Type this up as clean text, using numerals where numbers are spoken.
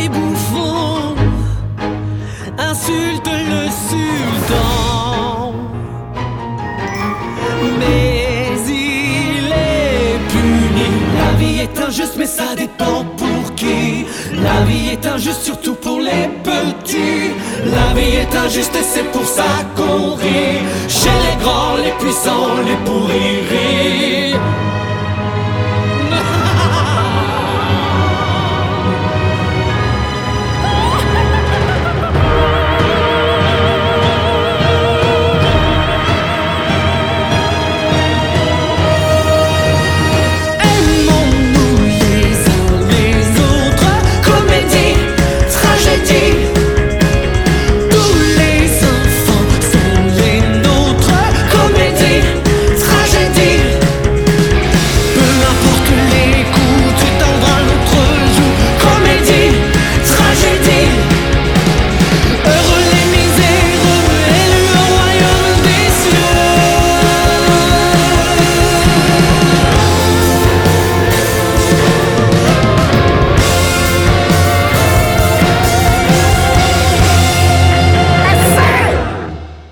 des bouffons insultent le sultan, mais il est puni. La vie est injuste, mais ça dépend pour qui. La vie est injuste, surtout pour les petits. La vie est injuste et c'est pour ça qu'on rit. Chez les grands, les puissants, les pourris rient.